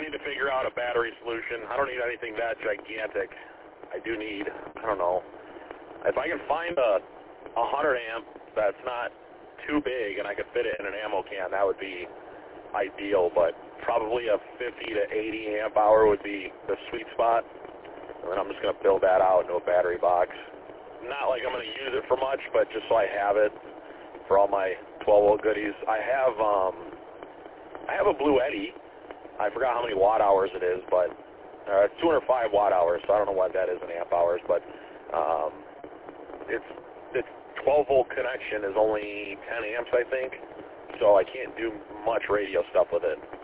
need to figure out a battery solution. I don't need anything that gigantic. I do need, I don't know, if I can find a 100 amp that's not too big and I could fit it in an ammo can, that would be ideal, but probably a 50 to 80 amp hour would be the sweet spot. And then I'm just going to build that out into a battery box. Not like I'm going to use it for much, but just so I have it for all my 12-volt goodies. I have a Blue Eddy. I forgot how many watt hours it is, but 205 watt hours, so I don't know what that is in amp hours, but its 12-volt connection is only 10 amps, I think, so I can't do much radio stuff with it.